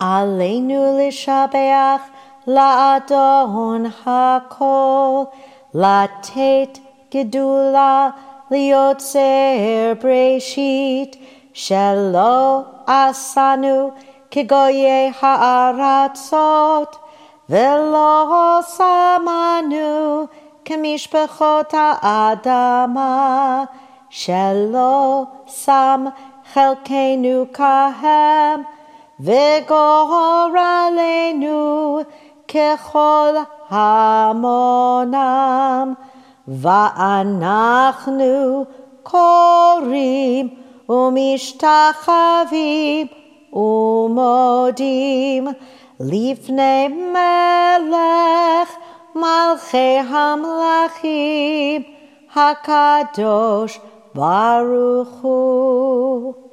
עלינו לשבח לאדון הכל, לתת גדולה ליוצר בראשית, שלא עשנו כגויי הארצות, ולא שמנו כמשפחות האדמה, שלא שם חלקנו כהם, וגורלנו ככל המונם. ואנחנו קוראים ומשתחווים ומודים לפני מלך מלכי המלכים, הקדוש ברוך הוא.